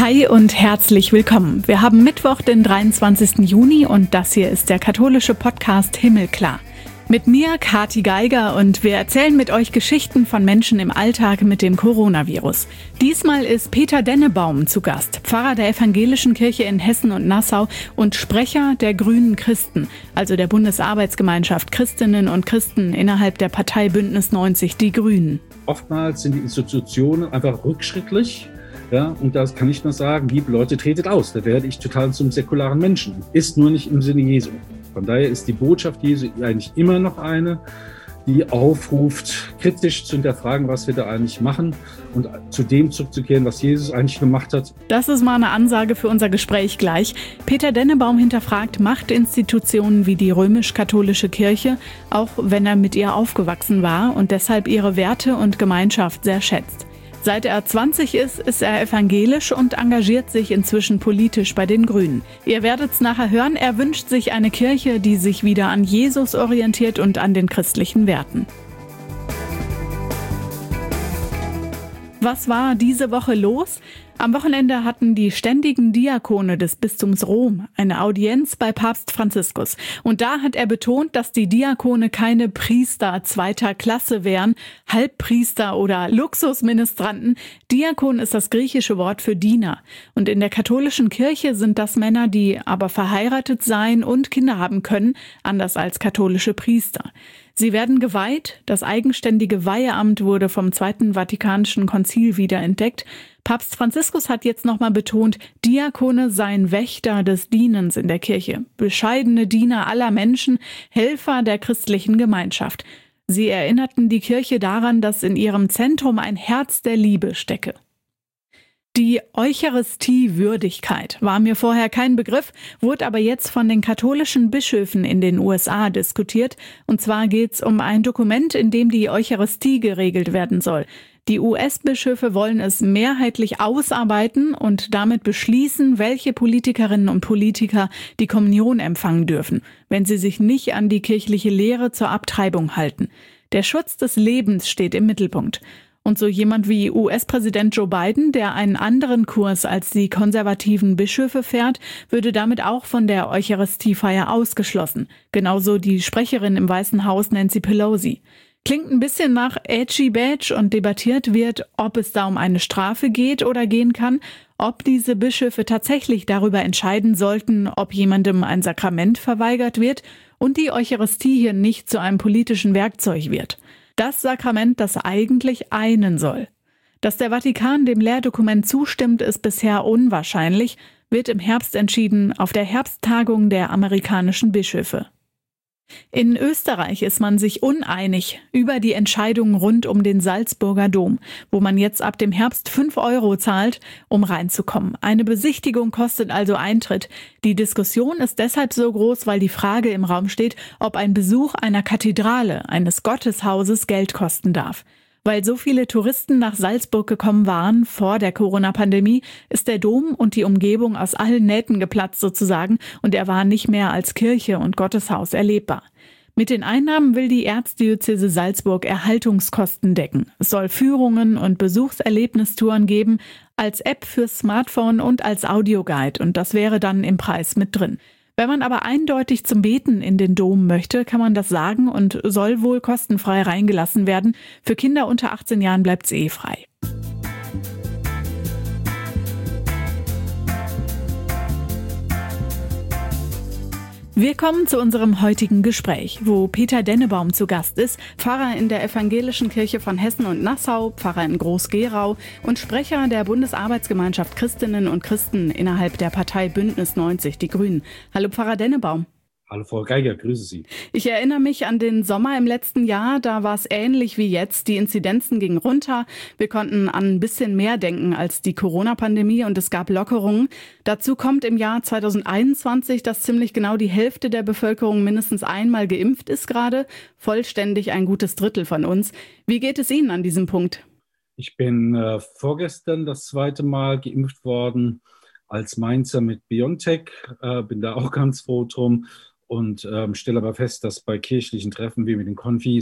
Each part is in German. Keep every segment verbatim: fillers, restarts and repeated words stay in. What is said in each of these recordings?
Hi und herzlich willkommen. Wir haben Mittwoch, den dreiundzwanzigsten Juni und das hier ist der katholische Podcast Himmelklar. Mit mir, Kathi Geiger, und wir erzählen mit euch Geschichten von Menschen im Alltag mit dem Coronavirus. Diesmal ist Peter Dennebaum zu Gast, Pfarrer der Evangelischen Kirche in Hessen und Nassau und Sprecher der Grünen Christen, also der Bundesarbeitsgemeinschaft Christinnen und Christen innerhalb der Partei Bündnis neunzig, die Grünen. Oftmals sind die Institutionen einfach rückschrittlich. Ja, und da kann ich nur sagen, liebe Leute, tretet aus. Da werde ich total zum säkularen Menschen. Ist nur nicht im Sinne Jesu. Von daher ist die Botschaft Jesu eigentlich immer noch eine, die aufruft, kritisch zu hinterfragen, was wir da eigentlich machen und zu dem zurückzukehren, was Jesus eigentlich gemacht hat. Das ist mal eine Ansage für unser Gespräch gleich. Peter Dennebaum hinterfragt Machtinstitutionen wie die römisch-katholische Kirche, auch wenn er mit ihr aufgewachsen war und deshalb ihre Werte und Gemeinschaft sehr schätzt. Seit er zwanzig ist, ist er evangelisch und engagiert sich inzwischen politisch bei den Grünen. Ihr werdet's nachher hören, er wünscht sich eine Kirche, die sich wieder an Jesus orientiert und an den christlichen Werten. Was war diese Woche los? Am Wochenende hatten die ständigen Diakone des Bistums Rom eine Audienz bei Papst Franziskus. Und da hat er betont, dass die Diakone keine Priester zweiter Klasse wären, Halbpriester oder Luxusministranten. Diakon ist das griechische Wort für Diener. Und in der katholischen Kirche sind das Männer, die aber verheiratet sein und Kinder haben können, anders als katholische Priester. Sie werden geweiht. Das eigenständige Weiheamt wurde vom Zweiten Vatikanischen Konzil wiederentdeckt. Papst Franziskus hat jetzt nochmal betont, Diakone seien Wächter des Dienens in der Kirche, bescheidene Diener aller Menschen, Helfer der christlichen Gemeinschaft. Sie erinnerten die Kirche daran, dass in ihrem Zentrum ein Herz der Liebe stecke. Die Eucharistiewürdigkeit war mir vorher kein Begriff, wurde aber jetzt von den katholischen Bischöfen in den U S A diskutiert. Und zwar geht es um ein Dokument, in dem die Eucharistie geregelt werden soll. Die U S-Bischöfe wollen es mehrheitlich ausarbeiten und damit beschließen, welche Politikerinnen und Politiker die Kommunion empfangen dürfen, wenn sie sich nicht an die kirchliche Lehre zur Abtreibung halten. Der Schutz des Lebens steht im Mittelpunkt. Und so jemand wie U S-Präsident Joe Biden, der einen anderen Kurs als die konservativen Bischöfe fährt, würde damit auch von der Eucharistiefeier ausgeschlossen. Genauso die Sprecherin im Weißen Haus Nancy Pelosi. Klingt ein bisschen nach Edgy Badge und debattiert wird, ob es da um eine Strafe geht oder gehen kann, ob diese Bischöfe tatsächlich darüber entscheiden sollten, ob jemandem ein Sakrament verweigert wird und die Eucharistie hier nicht zu einem politischen Werkzeug wird. Das Sakrament, das eigentlich einen soll. Dass der Vatikan dem Lehrdokument zustimmt, ist bisher unwahrscheinlich, wird im Herbst entschieden auf der Herbsttagung der amerikanischen Bischöfe. In Österreich ist man sich uneinig über die Entscheidung rund um den Salzburger Dom, wo man jetzt ab dem Herbst fünf Euro zahlt, um reinzukommen. Eine Besichtigung kostet also Eintritt. Die Diskussion ist deshalb so groß, weil die Frage im Raum steht, ob ein Besuch einer Kathedrale, eines Gotteshauses Geld kosten darf. Weil so viele Touristen nach Salzburg gekommen waren vor der Corona-Pandemie, ist der Dom und die Umgebung aus allen Nähten geplatzt sozusagen und er war nicht mehr als Kirche und Gotteshaus erlebbar. Mit den Einnahmen will die Erzdiözese Salzburg Erhaltungskosten decken. Es soll Führungen und Besuchserlebnistouren geben, als App fürs Smartphone und als Audioguide und das wäre dann im Preis mit drin. Wenn man aber eindeutig zum Beten in den Dom möchte, kann man das sagen und soll wohl kostenfrei reingelassen werden. Für Kinder unter achtzehn Jahren bleibt's eh frei. Wir kommen zu unserem heutigen Gespräch, wo Peter Dennebaum zu Gast ist, Pfarrer in der Evangelischen Kirche von Hessen und Nassau, Pfarrer in Groß-Gerau und Sprecher der Bundesarbeitsgemeinschaft Christinnen und Christen innerhalb der Partei Bündnis neunzig, die Grünen. Hallo Pfarrer Dennebaum. Hallo Frau Geiger, grüße Sie. Ich erinnere mich an den Sommer im letzten Jahr, da war es ähnlich wie jetzt. Die Inzidenzen gingen runter, wir konnten an ein bisschen mehr denken als die Corona-Pandemie und es gab Lockerungen. Dazu kommt im Jahr zweitausendeinundzwanzig, dass ziemlich genau die Hälfte der Bevölkerung mindestens einmal geimpft ist gerade, vollständig ein gutes Drittel von uns. Wie geht es Ihnen an diesem Punkt? Ich bin äh, vorgestern das zweite Mal geimpft worden als Mainzer mit BioNTech, äh, bin da auch ganz froh drum. Und ähm, stelle aber fest, dass bei kirchlichen Treffen wie mit den Konfis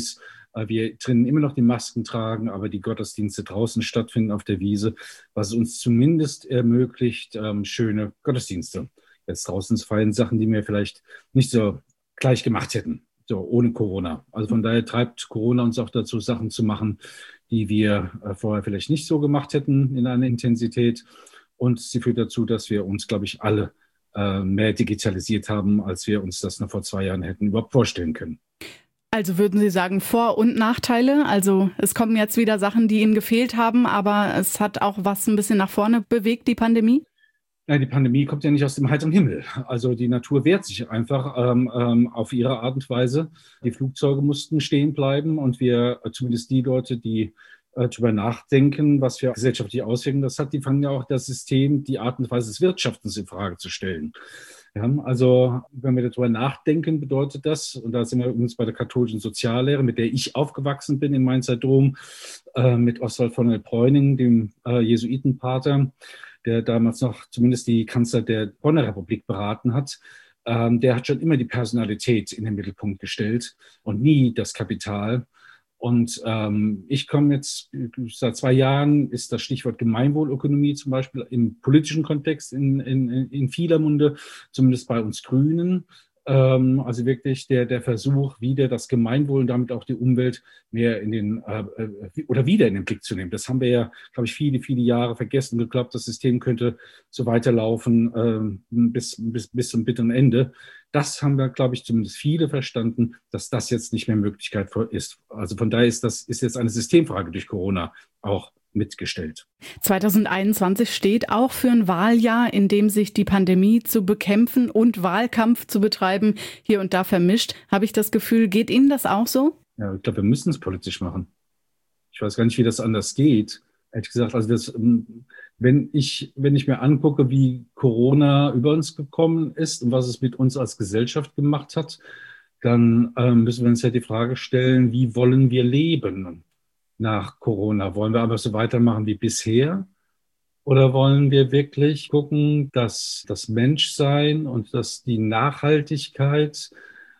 Äh, wir drinnen immer noch die Masken tragen, aber die Gottesdienste draußen stattfinden auf der Wiese, was uns zumindest ermöglicht, ähm, schöne Gottesdienste jetzt draußen zu feiern, Sachen, die wir vielleicht nicht so gleich gemacht hätten, so ohne Corona. Also von daher treibt Corona uns auch dazu, Sachen zu machen, die wir äh, vorher vielleicht nicht so gemacht hätten in einer Intensität. Und sie führt dazu, dass wir uns, glaube ich, alle äh, mehr digitalisiert haben, als wir uns das noch vor zwei Jahren hätten überhaupt vorstellen können. Also würden Sie sagen Vor- und Nachteile? Also es kommen jetzt wieder Sachen, die Ihnen gefehlt haben, aber es hat auch was ein bisschen nach vorne bewegt, die Pandemie? Ja, die Pandemie kommt ja nicht aus dem heiteren Himmel. Also die Natur wehrt sich einfach ähm, ähm, auf ihre Art und Weise. Die Flugzeuge mussten stehen bleiben und wir, zumindest die Leute, die äh, darüber nachdenken, was für gesellschaftliche Auswirkungen das hat, die fangen ja auch das System, die Art und Weise des Wirtschaftens in Frage zu stellen. Ja, also wenn wir darüber nachdenken, bedeutet das, und da sind wir übrigens bei der katholischen Soziallehre, mit der ich aufgewachsen bin im Mainzer Dom, äh, mit Oswald von der Bräuning, dem äh, Jesuitenpater, der damals noch zumindest die Kanzler der Bonner Republik beraten hat, ähm, der hat schon immer die Personalität in den Mittelpunkt gestellt und nie das Kapital. Und ähm, ich komme jetzt, seit zwei Jahren ist das Stichwort Gemeinwohlökonomie zum Beispiel im politischen Kontext in, in, in vieler Munde, zumindest bei uns Grünen. Ähm, also wirklich der, der Versuch, wieder das Gemeinwohl und damit auch die Umwelt mehr in den, äh, oder wieder in den Blick zu nehmen. Das haben wir ja, glaube ich, viele, viele Jahre vergessen und geglaubt, das System könnte so weiterlaufen äh, bis, bis, bis zum bitteren Ende. Das haben wir, glaube ich, zumindest viele verstanden, dass das jetzt nicht mehr Möglichkeit ist. Also von daher ist das ist jetzt eine Systemfrage durch Corona auch mitgestellt. zwanzig einundzwanzig steht auch für ein Wahljahr, in dem sich die Pandemie zu bekämpfen und Wahlkampf zu betreiben hier und da vermischt. Habe ich das Gefühl, geht Ihnen das auch so? Ja, ich glaube, wir müssen es politisch machen. Ich weiß gar nicht, wie das anders geht. Ehrlich gesagt, also das, wenn ich, wenn ich mir angucke, wie Corona über uns gekommen ist und was es mit uns als Gesellschaft gemacht hat, dann äh, müssen wir uns ja die Frage stellen, wie wollen wir leben nach Corona? Wollen wir aber so weitermachen wie bisher? Oder wollen wir wirklich gucken, dass das Menschsein und dass die Nachhaltigkeit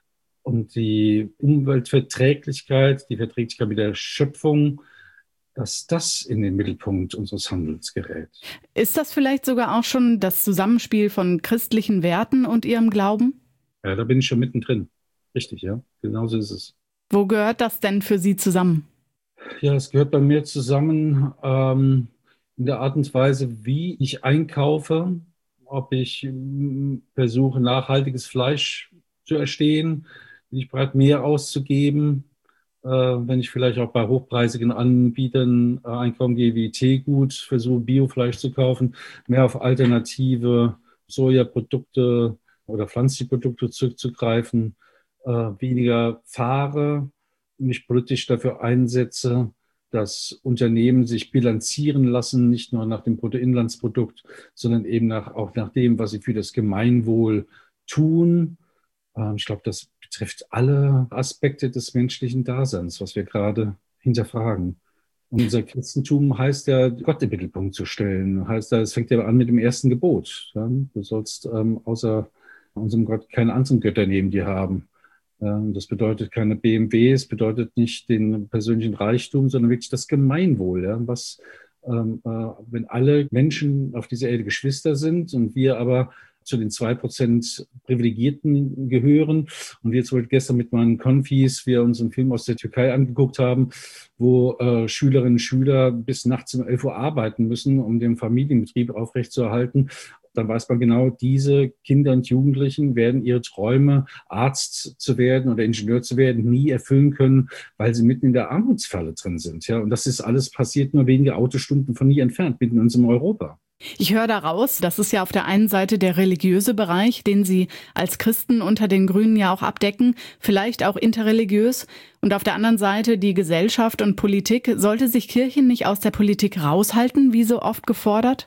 und die Umweltverträglichkeit, die Verträglichkeit mit der Schöpfung, dass das in den Mittelpunkt unseres Handelns gerät? Ist das vielleicht sogar auch schon das Zusammenspiel von christlichen Werten und Ihrem Glauben? Ja, da bin ich schon mittendrin. Richtig, ja. Genauso ist es. Wo gehört das denn für Sie zusammen? Ja, es gehört bei mir zusammen ähm, in der Art und Weise, wie ich einkaufe, ob ich ähm, versuche, nachhaltiges Fleisch zu erstehen, bin ich bereit, mehr auszugeben, äh, wenn ich vielleicht auch bei hochpreisigen Anbietern äh, einkaufen gehe, wie Teegut, versuche Biofleisch zu kaufen, mehr auf alternative Sojaprodukte oder pflanzliche Produkte zurückzugreifen, äh, weniger fahre, mich politisch dafür einsetze, dass Unternehmen sich bilanzieren lassen, nicht nur nach dem Bruttoinlandsprodukt, sondern eben nach, auch nach dem, was sie für das Gemeinwohl tun. Ähm, ich glaube, das betrifft alle Aspekte des menschlichen Daseins, was wir gerade hinterfragen. Und unser Christentum heißt ja, Gott im Mittelpunkt zu stellen. Heißt ja, es fängt ja an mit dem ersten Gebot. Ja? Du sollst ähm, außer unserem Gott keine anderen Götter neben dir haben. Das bedeutet keine B M W, es bedeutet nicht den persönlichen Reichtum, sondern wirklich das Gemeinwohl. Ja, was, ähm, äh, wenn alle Menschen auf dieser Erde Geschwister sind und wir aber zu den zwei Prozent Privilegierten gehören und wir zum Beispiel gestern mit meinen Konfis, wir uns einen Film aus der Türkei angeguckt haben, wo äh, Schülerinnen und Schüler bis nachts um elf Uhr arbeiten müssen, um den Familienbetrieb aufrechtzuerhalten, dann weiß man genau, diese Kinder und Jugendlichen werden ihre Träume, Arzt zu werden oder Ingenieur zu werden, nie erfüllen können, weil sie mitten in der Armutsfalle drin sind. Ja, und das ist alles passiert nur wenige Autostunden von hier entfernt, mitten in unserem Europa. Ich höre daraus, das ist ja auf der einen Seite der religiöse Bereich, den Sie als Christen unter den Grünen ja auch abdecken, vielleicht auch interreligiös. Und auf der anderen Seite die Gesellschaft und Politik. Sollte sich Kirche nicht aus der Politik raushalten, wie so oft gefordert?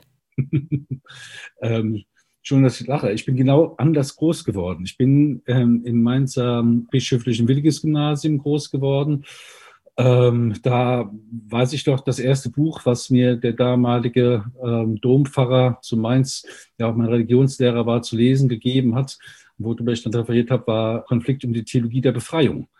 ähm, schon, dass ich lache. Ich bin genau anders groß geworden. Ich bin ähm, im Mainzer bischöflichen Willigis-Gymnasium groß geworden. Ähm, da weiß ich doch, das erste Buch, was mir der damalige ähm, Dompfarrer zu Mainz, der auch mein Religionslehrer war, zu lesen gegeben hat, worüber ich dann referiert habe, war Konflikt um die Theologie der Befreiung.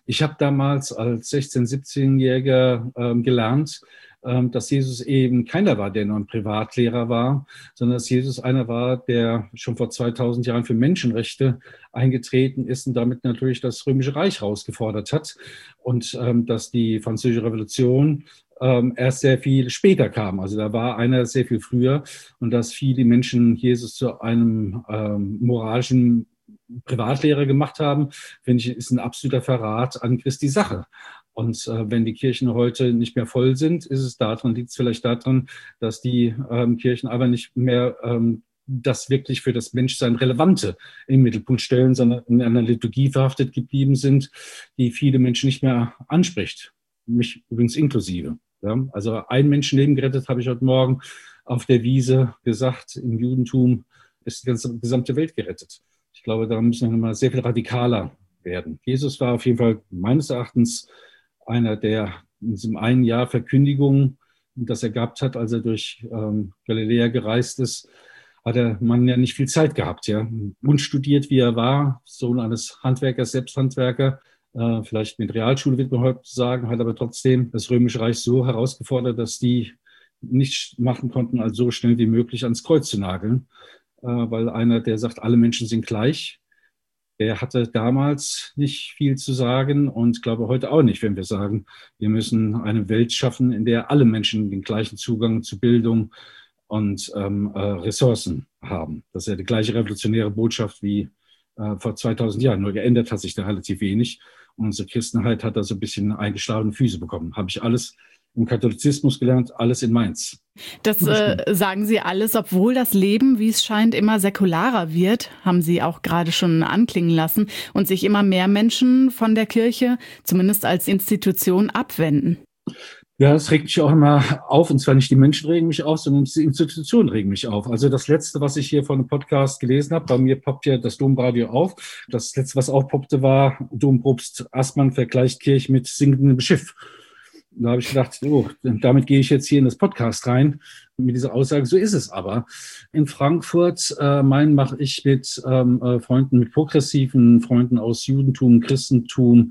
Ich habe damals als sechzehn-, siebzehnjähriger ähm, gelernt, ähm, dass Jesus eben keiner war, der nur ein Privatlehrer war, sondern dass Jesus einer war, der schon vor zweitausend Jahren für Menschenrechte eingetreten ist und damit natürlich das Römische Reich herausgefordert hat. Und ähm, dass die Französische Revolution ähm, erst sehr viel später kam. Also da war einer sehr viel früher und dass viele Menschen Jesus zu einem ähm, moralischen Privatlehrer gemacht haben, finde ich, ist ein absoluter Verrat an Christi Sache. Und äh, wenn die Kirchen heute nicht mehr voll sind, ist es daran, liegt es vielleicht daran, dass die ähm, Kirchen aber nicht mehr ähm, das wirklich für das Menschsein Relevante im Mittelpunkt stellen, sondern in einer Liturgie verhaftet geblieben sind, die viele Menschen nicht mehr anspricht. Mich übrigens inklusive. Ja? Also ein Menschenleben gerettet, habe ich heute Morgen auf der Wiese gesagt. Im Judentum ist die ganze gesamte Welt gerettet. Ich glaube, da müssen wir mal sehr viel radikaler werden. Jesus war auf jeden Fall meines Erachtens einer, der in diesem einen Jahr Verkündigung, das er gehabt hat, als er durch ähm, Galiläa gereist ist, hat der Mann ja nicht viel Zeit gehabt. Ja. Unstudiert wie er war, Sohn eines Handwerkers, selbst Handwerker, äh, vielleicht mit Realschule wird man heute sagen, hat aber trotzdem das Römische Reich so herausgefordert, dass die nichts machen konnten, als so schnell wie möglich ans Kreuz zu nageln. Äh, weil einer, der sagt, alle Menschen sind gleich, der hatte damals nicht viel zu sagen und glaube heute auch nicht, wenn wir sagen, wir müssen eine Welt schaffen, in der alle Menschen den gleichen Zugang zu Bildung und ähm, äh, Ressourcen haben. Das ist ja die gleiche revolutionäre Botschaft wie äh, vor zweitausend Jahren. Nur geändert hat sich da relativ wenig. Und unsere Christenheit hat da so ein bisschen eingeschlagene Füße bekommen. Habe ich alles im Katholizismus gelernt, alles in Mainz. Das äh, sagen Sie alles, obwohl das Leben, wie es scheint, immer säkularer wird, haben Sie auch gerade schon anklingen lassen, und sich immer mehr Menschen von der Kirche, zumindest als Institution, abwenden. Ja, das regt mich auch immer auf. Und zwar nicht die Menschen regen mich auf, sondern die Institutionen regen mich auf. Also das Letzte, was ich hier von einem Podcast gelesen habe, bei mir poppt ja das Domradio auf. Das Letzte, was aufpoppte, war, Dompropst Assmann vergleicht Kirche mit sinkendem Schiff. Da habe ich gedacht, oh, damit gehe ich jetzt hier in das Podcast rein, mit dieser Aussage. So ist es aber. In Frankfurt, äh, Main, mache ich mit ähm, äh, Freunden, mit progressiven Freunden aus Judentum, Christentum,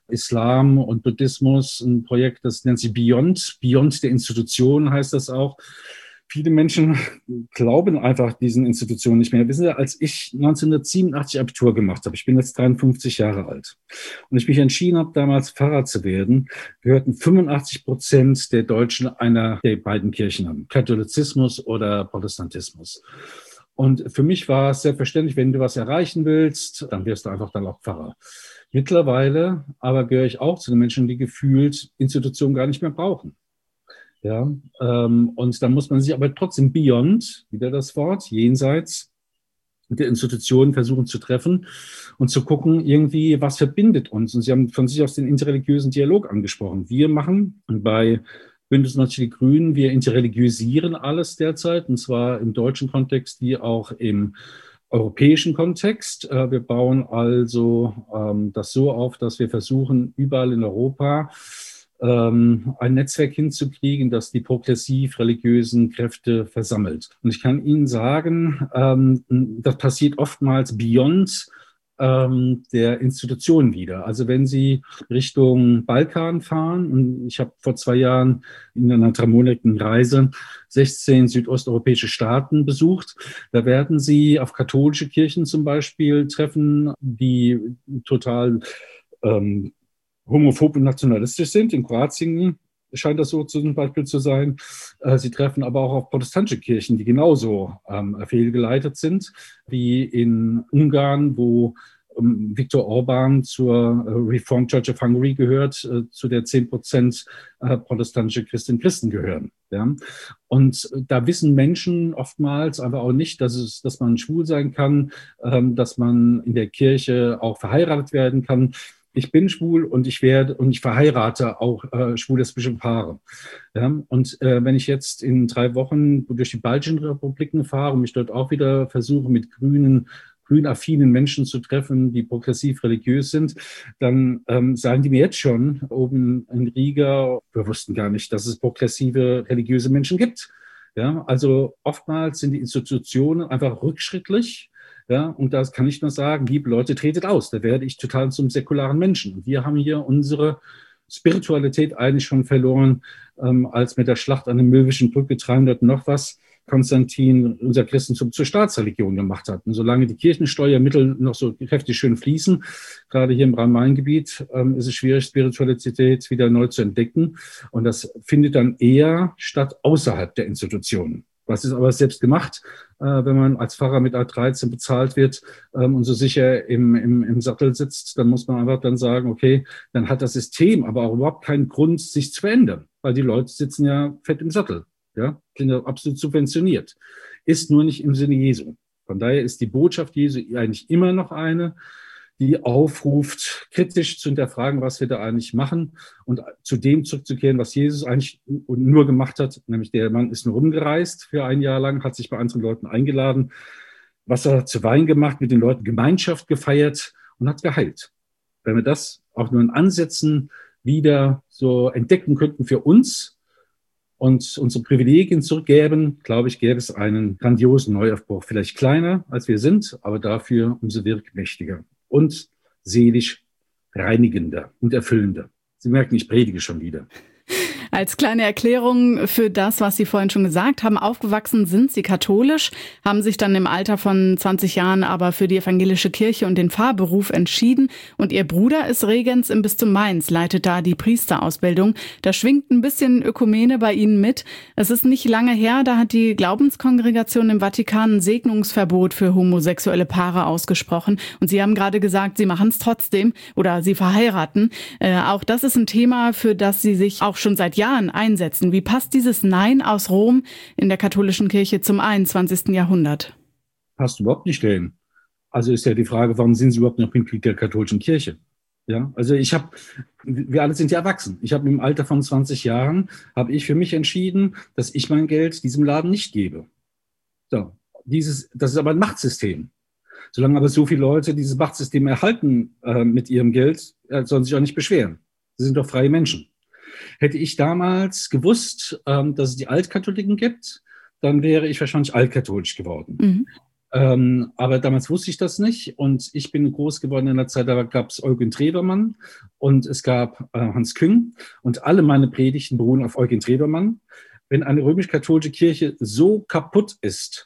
Islam und Buddhismus ein Projekt, das nennt sich Beyond. Beyond der Institutionen heißt das auch. Viele Menschen glauben einfach diesen Institutionen nicht mehr. Wissen Sie, als ich neunzehnhundertsiebenundachtzig Abitur gemacht habe, ich bin jetzt dreiundfünfzig Jahre alt, und ich mich entschieden habe, damals Pfarrer zu werden, gehörten fünfundachtzig Prozent der Deutschen einer der beiden Kirchen an, Katholizismus oder Protestantismus. Und für mich war es selbstverständlich, wenn du was erreichen willst, dann wirst du einfach dann auch Pfarrer. Mittlerweile aber gehöre ich auch zu den Menschen, die gefühlt Institutionen gar nicht mehr brauchen. Ja, ähm, und da muss man sich aber trotzdem beyond, wieder das Wort, jenseits der Institutionen versuchen zu treffen und zu gucken, irgendwie, was verbindet uns. Und Sie haben von sich aus den interreligiösen Dialog angesprochen. Wir machen bei Bündnis neunzig Die Grünen, wir interreligiösieren alles derzeit, und zwar im deutschen Kontext wie auch im europäischen Kontext. Wir bauen also ähm, das so auf, dass wir versuchen, überall in Europa ähm, ein Netzwerk hinzukriegen, das die progressiv-religiösen Kräfte versammelt. Und ich kann Ihnen sagen, ähm, das passiert oftmals beyond ähm, der Institution wieder. Also wenn Sie Richtung Balkan fahren, und ich habe vor zwei Jahren in einer dreimonatigen Reise sechzehn südosteuropäische Staaten besucht, da werden Sie auf katholische Kirchen zum Beispiel treffen, die total ähm, homophob und nationalistisch sind. In Kroatien scheint das so zum Beispiel zu sein. Sie treffen aber auch auf protestantische Kirchen, die genauso ähm, fehlgeleitet sind, wie in Ungarn, wo ähm, Viktor Orban zur Reformed Church of Hungary gehört, äh, zu der zehn Prozent äh, protestantische Christinnen und Christen gehören. Ja? Und da wissen Menschen oftmals aber auch nicht, dass es, dass man schwul sein kann, ähm, dass man in der Kirche auch verheiratet werden kann. Ich bin schwul und ich werde und ich verheirate auch äh, schwul-lesbische Paare. Ja, und äh, wenn ich jetzt in drei Wochen durch die baltischen Republiken fahre und mich dort auch wieder versuche, mit grünen, grün-affinen Menschen zu treffen, die progressiv religiös sind, dann ähm, sagen die mir jetzt schon oben in Riga, wir wussten gar nicht, dass es progressive religiöse Menschen gibt. Ja, also oftmals sind die Institutionen einfach rückschrittlich. Ja, und das kann ich nur sagen, liebe Leute, tretet aus. Da werde ich total zum säkularen Menschen. Und wir haben hier unsere Spiritualität eigentlich schon verloren, ähm, als mit der Schlacht an der Möllwischen Brücke dreihundert noch was Konstantin unser Christentum zur Staatsreligion gemacht hat. Und solange die Kirchensteuermittel noch so kräftig schön fließen, gerade hier im Rhein-Main-Gebiet, ähm, ist es schwierig, Spiritualität wieder neu zu entdecken. Und das findet dann eher statt außerhalb der Institutionen. Was ist aber selbst gemacht, äh, wenn man als Pfarrer mit A dreizehn bezahlt wird ähm, und so sicher im, im, im Sattel sitzt, dann muss man einfach dann sagen, okay, dann hat das System aber auch überhaupt keinen Grund, sich zu verändern, weil die Leute sitzen ja fett im Sattel, ja, sind ja absolut subventioniert. Ist nur nicht im Sinne Jesu. Von daher ist die Botschaft Jesu eigentlich immer noch eine, die aufruft, kritisch zu hinterfragen, was wir da eigentlich machen und zu dem zurückzukehren, was Jesus eigentlich nur gemacht hat, nämlich der Mann ist nur rumgereist für ein Jahr lang, hat sich bei anderen Leuten eingeladen, Wasser zu Wein gemacht, mit den Leuten Gemeinschaft gefeiert und hat geheilt. Wenn wir das auch nur in Ansätzen wieder so entdecken könnten für uns und unsere Privilegien zurückgäben, glaube ich, gäbe es einen grandiosen Neuaufbruch. Vielleicht kleiner, als wir sind, aber dafür umso wirkmächtiger und seelisch reinigender und erfüllender. Sie merken, ich predige schon wieder. Als kleine Erklärung für das, was Sie vorhin schon gesagt haben, aufgewachsen sind Sie katholisch, haben sich dann im Alter von zwanzig Jahren aber für die evangelische Kirche und den Pfarrberuf entschieden. Und Ihr Bruder ist Regens im Bistum Mainz, leitet da die Priesterausbildung. Da schwingt ein bisschen Ökumene bei Ihnen mit. Es ist nicht lange her, da hat die Glaubenskongregation im Vatikan ein Segnungsverbot für homosexuelle Paare ausgesprochen. Und Sie haben gerade gesagt, Sie machen es trotzdem oder Sie verheiraten. Äh, auch das ist ein Thema, für das Sie sich auch schon seit Jahren einsetzen. Wie passt dieses Nein aus Rom in der katholischen Kirche zum einundzwanzigsten Jahrhundert? Passt überhaupt nicht dahin. Also ist ja die Frage, warum sind Sie überhaupt noch Mitglied der katholischen Kirche? Ja, also ich habe, wir alle sind ja erwachsen. Ich habe im Alter von zwanzig Jahren, habe ich für mich entschieden, dass ich mein Geld diesem Laden nicht gebe. So, dieses, das ist aber ein Machtsystem. Solange aber so viele Leute dieses Machtsystem erhalten äh, mit ihrem Geld, äh, sollen sie sich auch nicht beschweren. Sie sind doch freie Menschen. Hätte ich damals gewusst, ähm, dass es die Altkatholiken gibt, dann wäre ich wahrscheinlich altkatholisch geworden. Mhm. Ähm, aber damals wusste ich das nicht und ich bin groß geworden in der Zeit, da gab es Eugen Trebermann und es gab äh, Hans Küng und alle meine Predigten beruhen auf Eugen Trebermann. Wenn eine römisch-katholische Kirche so kaputt ist,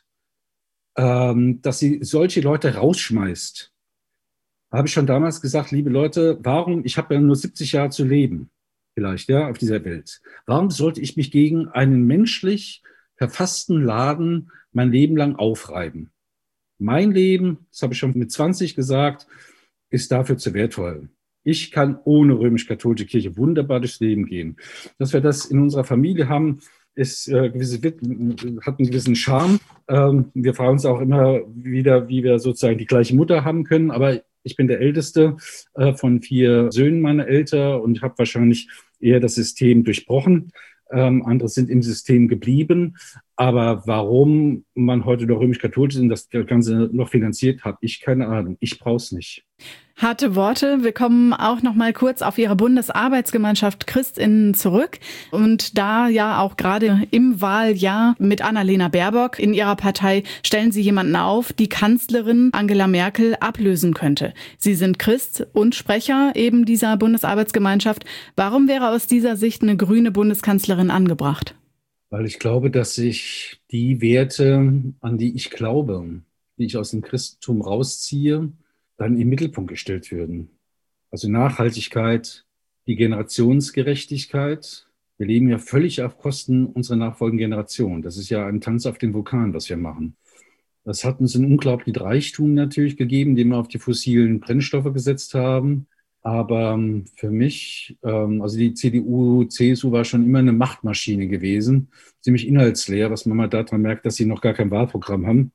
ähm, dass sie solche Leute rausschmeißt, habe ich schon damals gesagt, liebe Leute, warum, ich habe ja nur siebzig Jahre zu leben, vielleicht, ja, auf dieser Welt. Warum sollte ich mich gegen einen menschlich verfassten Laden mein Leben lang aufreiben? Mein Leben, das habe ich schon mit zwanzig gesagt, ist dafür zu wertvoll. Ich kann ohne römisch-katholische Kirche wunderbar durchs Leben gehen. Dass wir das in unserer Familie haben, ist, äh, gewisse, hat einen gewissen Charme. Ähm, wir fragen uns auch immer wieder, wie wir sozusagen die gleiche Mutter haben können, aber ich bin der Älteste äh, von vier Söhnen meiner Eltern und habe wahrscheinlich eher das System durchbrochen. Ähm, andere sind im System geblieben. Aber warum man heute noch römisch-katholisch ist und das Ganze noch finanziert, habe ich keine Ahnung. Ich brauche es nicht. Harte Worte. Wir kommen auch noch mal kurz auf Ihre Bundesarbeitsgemeinschaft Christinnen zurück. Und da ja auch gerade im Wahljahr mit Annalena Baerbock in Ihrer Partei stellen Sie jemanden auf, die Kanzlerin Angela Merkel ablösen könnte. Sie sind Christ und Sprecher eben dieser Bundesarbeitsgemeinschaft. Warum wäre aus dieser Sicht eine grüne Bundeskanzlerin angebracht? Weil ich glaube, dass sich die Werte, an die ich glaube, die ich aus dem Christentum rausziehe, dann im Mittelpunkt gestellt würden. Also Nachhaltigkeit, die Generationsgerechtigkeit. Wir leben ja völlig auf Kosten unserer nachfolgenden Generation. Das ist ja ein Tanz auf den Vulkan, was wir machen. Das hat uns einen unglaublichen Reichtum natürlich gegeben, indem wir auf die fossilen Brennstoffe gesetzt haben. Aber für mich, also die C D U, C S U war schon immer eine Machtmaschine gewesen, ziemlich inhaltsleer, was man mal daran merkt, dass sie noch gar kein Wahlprogramm haben.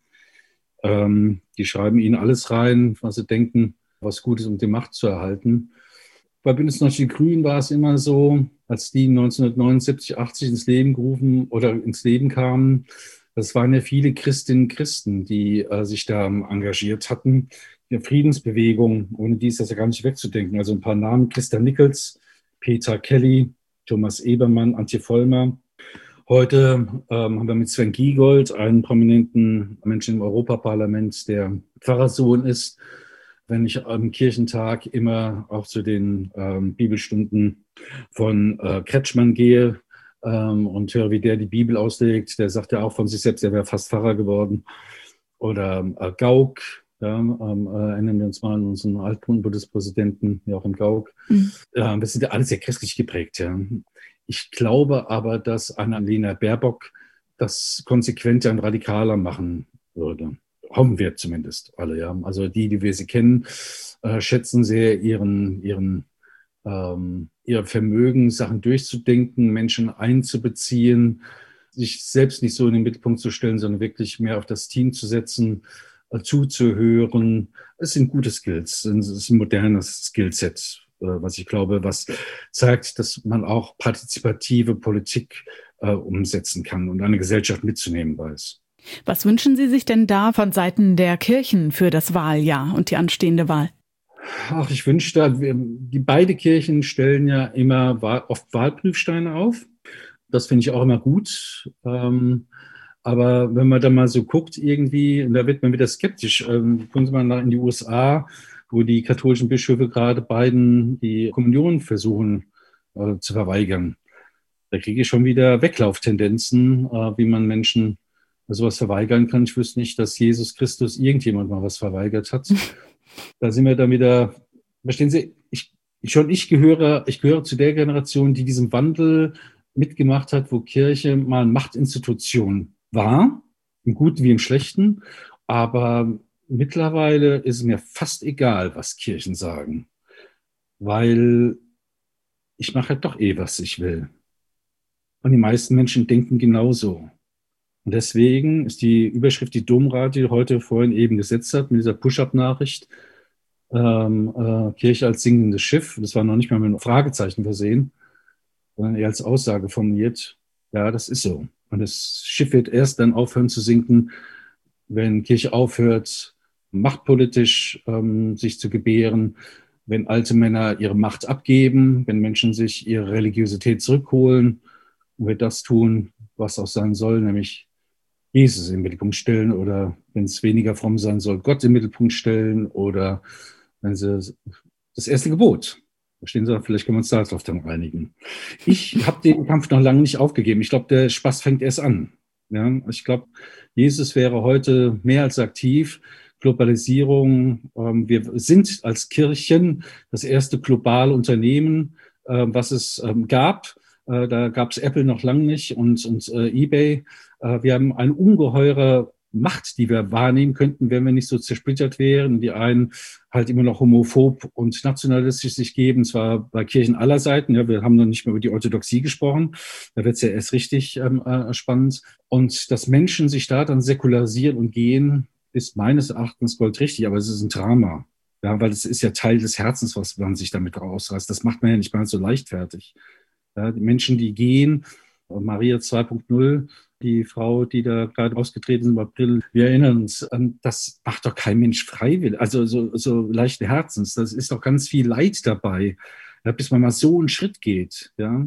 Ähm, die schreiben ihnen alles rein, was sie denken, was gut ist, um die Macht zu erhalten. Bei Bündnis neunzig Die Grünen war es immer so, als die neunzehnhundertneunundsiebzig, achtzig ins Leben gerufen oder ins Leben kamen, das waren ja viele Christinnen und Christen, die äh, sich da engagiert hatten. Die Friedensbewegung, ohne die ist das ja gar nicht wegzudenken. Also ein paar Namen, Christa Nichols, Peter Kelly, Thomas Ebermann, Antje Vollmer. Heute ähm, haben wir mit Sven Giegold einen prominenten Menschen im Europaparlament, der Pfarrersohn ist. Wenn ich am Kirchentag immer auch zu den ähm, Bibelstunden von äh, Kretschmann gehe ähm, und höre, wie der die Bibel auslegt, der sagt ja auch von sich selbst, er wäre fast Pfarrer geworden. Oder äh, Gauck, ja, ähm, äh, erinnern wir uns mal an unseren Altbundespräsidenten, Joachim Gauck. Mhm. Äh, das sind ja alle sehr christlich geprägt, ja. Ich glaube aber, dass Annalena Baerbock das konsequenter und radikaler machen würde. Hoffen wir zumindest alle, ja. Also die, die wir sie kennen, äh, schätzen sehr ihren, ihren, ähm, ihr Vermögen, Sachen durchzudenken, Menschen einzubeziehen, sich selbst nicht so in den Mittelpunkt zu stellen, sondern wirklich mehr auf das Team zu setzen, äh, zuzuhören. Es sind gute Skills, es ist ein modernes Skillset, was ich glaube, was zeigt, dass man auch partizipative Politik äh, umsetzen kann und eine Gesellschaft mitzunehmen weiß. Was wünschen Sie sich denn da von Seiten der Kirchen für das Wahljahr und die anstehende Wahl? Ach, ich wünschte, die beide Kirchen stellen ja immer oft Wahlprüfsteine auf. Das finde ich auch immer gut. Ähm, aber wenn man da mal so guckt irgendwie, da wird man wieder skeptisch. Ähm, gucken Sie mal nach in die U S A, wo die katholischen Bischöfe gerade beiden die Kommunion versuchen äh, zu verweigern. Da kriege ich schon wieder Weglauftendenzen, äh, wie man Menschen sowas verweigern kann. Ich wüsste nicht, dass Jesus Christus irgendjemand mal was verweigert hat. Da sind wir dann wieder, verstehen Sie, ich, schon ich gehöre, ich gehöre zu der Generation, die diesen Wandel mitgemacht hat, wo Kirche mal Machtinstitution war, im Guten wie im Schlechten, aber mittlerweile ist es mir fast egal, was Kirchen sagen, weil ich mache halt doch eh, was ich will. Und die meisten Menschen denken genauso. Und deswegen ist die Überschrift, die Domrat, die heute vorhin eben gesetzt hat, mit dieser Push-Up-Nachricht, ähm, äh, Kirche als singendes Schiff, das war noch nicht mal mit einem Fragezeichen versehen, sondern eher als Aussage formuliert, ja, das ist so. Und das Schiff wird erst dann aufhören zu sinken, wenn Kirche aufhört, machtpolitisch ähm, sich zu gebären, wenn alte Männer ihre Macht abgeben, wenn Menschen sich ihre Religiosität zurückholen und wir das tun, was auch sein soll, nämlich Jesus im Mittelpunkt stellen oder, wenn es weniger fromm sein soll, Gott im Mittelpunkt stellen oder wenn sie das erste Gebot. Verstehen Sie, vielleicht können wir uns darauf dann einigen. Ich habe den Kampf noch lange nicht aufgegeben. Ich glaube, der Spaß fängt erst an. Ja, ich glaube, Jesus wäre heute mehr als aktiv. Globalisierung, ähm, wir sind als Kirchen das erste globale Unternehmen, äh, was es ähm, gab. Äh, da gab es Apple noch lange nicht und, und äh, eBay. Äh, wir haben eine ungeheure Macht, die wir wahrnehmen könnten, wenn wir nicht so zersplittert wären. Die einen halt immer noch homophob und nationalistisch sich geben, zwar bei Kirchen aller Seiten. Ja, wir haben noch nicht mehr über die Orthodoxie gesprochen. Da wird es ja erst richtig ähm, äh, spannend. Und dass Menschen sich da dann säkularisieren und gehen, ist meines Erachtens goldrichtig, aber es ist ein Drama. Ja, weil es ist ja Teil des Herzens, was man sich damit rausreißt. Das macht man ja nicht mal so leichtfertig. Ja, die Menschen, die gehen, Maria zwei Punkt null, die Frau, die da gerade ausgetreten ist im April, wir erinnern uns, das macht doch kein Mensch freiwillig, also so, so leichten Herzens. Das ist doch ganz viel Leid dabei, ja, bis man mal so einen Schritt geht. Ja?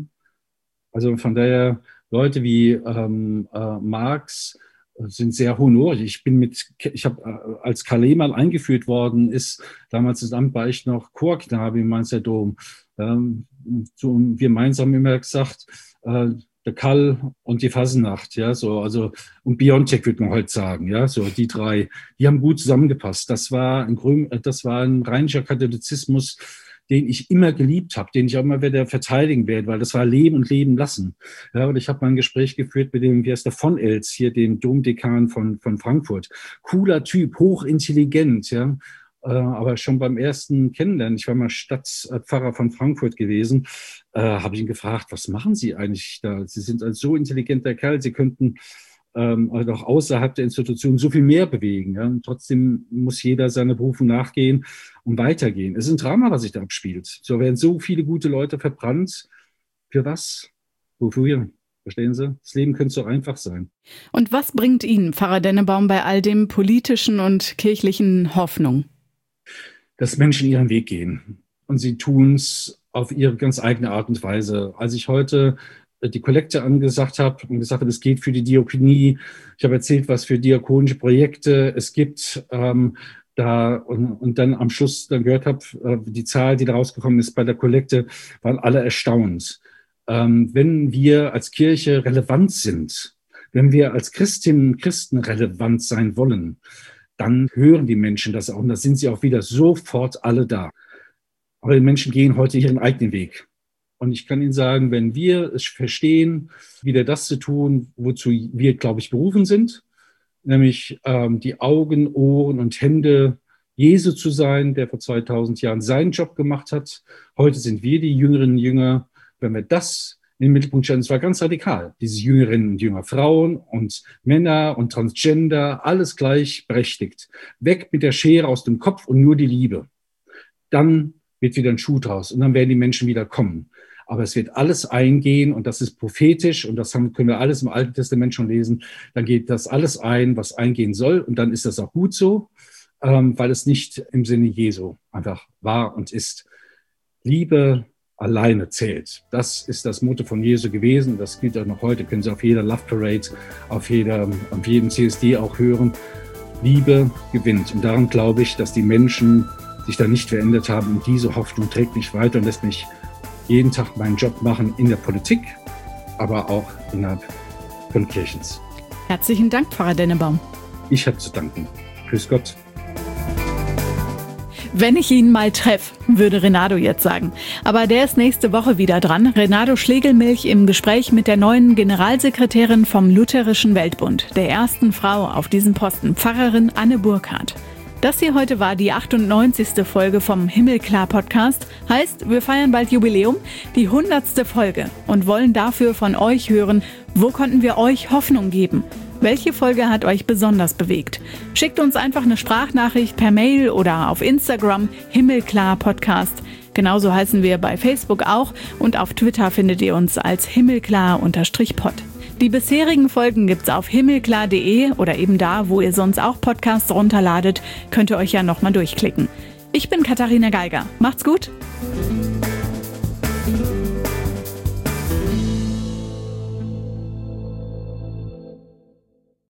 Also von daher, Leute wie ähm, äh, Marx sind sehr honorig. Ich bin mit, ich habe äh, als Calais mal eingeführt worden ist, damals ins Amt war ich noch Chorknabe im Mainzer Dom. Ähm, so, wir Mainz haben immer gesagt, äh, der Kall und die Fasnacht, ja, so, also, und Biontech würde man heute sagen, ja, so, die drei, die haben gut zusammengepasst. Das war ein Grün, das war ein rheinischer Katholizismus, den ich immer geliebt habe, den ich auch immer wieder verteidigen werde, weil das war Leben und Leben lassen. Ja, und ich habe mal ein Gespräch geführt mit dem, wie heißt der, von Els, hier, dem Domdekan von, von Frankfurt. Cooler Typ, hochintelligent, ja. Aber schon beim ersten Kennenlernen, ich war mal Stadtpfarrer von Frankfurt gewesen, äh, habe ich ihn gefragt, was machen Sie eigentlich da? Sie sind ein so intelligenter Kerl, Sie könnten ähm, also auch außerhalb der Institution so viel mehr bewegen. Ja? Und trotzdem muss jeder seiner Berufung nachgehen und weitergehen. Es ist ein Drama, was sich da abspielt. So werden so viele gute Leute verbrannt. Für was? Wofür? Verstehen Sie? Das Leben könnte so einfach sein. Und was bringt Ihnen, Pfarrer Dennebaum, bei all dem politischen und kirchlichen Hoffnung? Dass Menschen ihren Weg gehen. Und sie tun es auf ihre ganz eigene Art und Weise. Als ich heute die Kollekte angesagt habe und gesagt habe, es geht für die Diakonie. Ich habe erzählt, was für diakonische Projekte es gibt. Ähm, da und, und dann am Schluss dann gehört habe, äh, die Zahl, die da rausgekommen ist bei der Kollekte, waren alle erstaunt. Ähm, wenn wir als Kirche relevant sind, wenn wir als Christinnen und Christen relevant sein wollen, dann hören die Menschen das auch und da sind sie auch wieder sofort alle da. Aber die Menschen gehen heute ihren eigenen Weg. Und ich kann Ihnen sagen, wenn wir es verstehen, wieder das zu tun, wozu wir, glaube ich, berufen sind, nämlich ähm, die Augen, Ohren und Hände Jesu zu sein, der vor zweitausend Jahren seinen Job gemacht hat. Heute sind wir die Jüngerinnen und Jünger. Wenn wir das in den Mittelpunkt stellen, es war ganz radikal, diese Jüngerinnen und Jünger, Frauen und Männer und Transgender, alles gleichberechtigt. Weg mit der Schere aus dem Kopf und nur die Liebe. Dann wird wieder ein Schuh draus und dann werden die Menschen wieder kommen. Aber es wird alles eingehen und das ist prophetisch und das haben, können wir alles im Alten Testament schon lesen. Dann geht das alles ein, was eingehen soll und dann ist das auch gut so, ähm, weil es nicht im Sinne Jesu einfach war und ist. Liebe alleine zählt. Das ist das Motto von Jesu gewesen. Das gilt auch noch heute. Können Sie auf jeder Love Parade, auf, jeder, auf jedem C S D auch hören. Liebe gewinnt. Und daran glaube ich, dass die Menschen sich da nicht verändert haben. Und diese Hoffnung trägt mich weiter und lässt mich jeden Tag meinen Job machen in der Politik, aber auch innerhalb von Kirchens. Herzlichen Dank, Pfarrer Dennebaum. Ich habe zu danken. Grüß Gott. Wenn ich ihn mal treffe, würde Renato jetzt sagen. Aber der ist nächste Woche wieder dran. Renato Schlegelmilch im Gespräch mit der neuen Generalsekretärin vom Lutherischen Weltbund, der ersten Frau auf diesem Posten, Pfarrerin Anne Burkhardt. Das hier heute war die achtundneunzigste Folge vom Himmelklar-Podcast. Heißt, wir feiern bald Jubiläum, die hundertste Folge und wollen dafür von euch hören, wo konnten wir euch Hoffnung geben? Welche Folge hat euch besonders bewegt? Schickt uns einfach eine Sprachnachricht per Mail oder auf Instagram Himmelklar-Podcast. Genauso heißen wir bei Facebook auch und auf Twitter findet ihr uns als himmelklar-pod. Die bisherigen Folgen gibt's auf himmelklar punkt de oder eben da, wo ihr sonst auch Podcasts runterladet, könnt ihr euch ja nochmal durchklicken. Ich bin Katharina Geiger. Macht's gut!